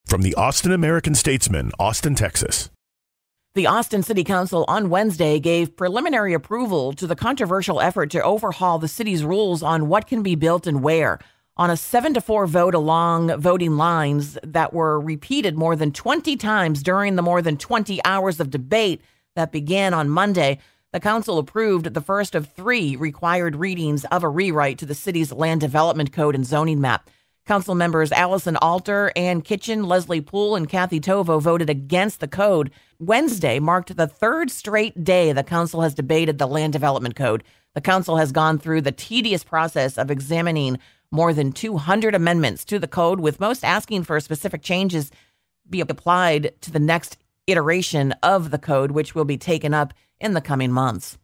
From the Austin American-Statesman, Austin, Texas. The Austin City Council on Wednesday gave preliminary approval to the controversial effort to overhaul the city's rules on what can be built and where. On a 7-4 vote along voting lines that were repeated more than 20 times during the more than 20 hours of debate that began on Monday, the council approved the first of 3 required readings of a rewrite to the city's land development code and zoning map. Council members Allison Alter, Ann Kitchen, Leslie Poole, and Kathy Tovo voted against the code. Wednesday marked the 3rd straight day the council has debated the land development code. The council has gone through the tedious process of examining more than 200 amendments to the code, with most asking for specific changes be applied to the next iteration of the code, which will be taken up in the coming months.